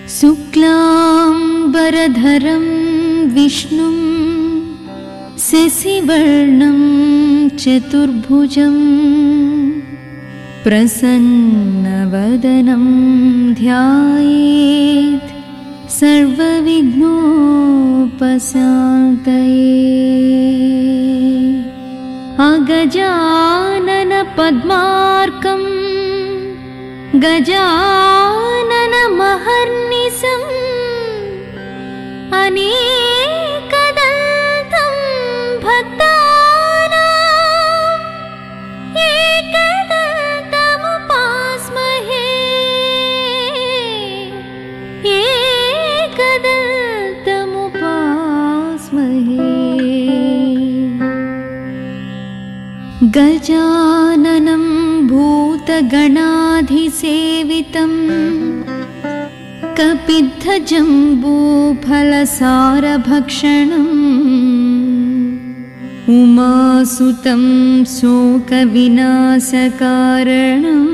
शुक्लाम्बरधरं विष्णुं शशिवर्णं चतुर्भुजं प्रसन्नवदनं ध्यायेत् सर्वविघ्नोपशान्तये। अगजाननपद्मार्कं गजाननमहर्निशम् अनेकदन्तं भक्तानां एकदन्तमुपास्महे एकदन्तमुपास्महे। गजाननं भूतगणाधिसेवितं कपित्थजम्बूफलसारभक्षणम् उमासुतं शोकविनाशकारणं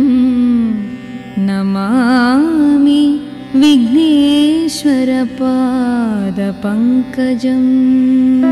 नमामि विघ्नेश्वरपादपङ्कजम्।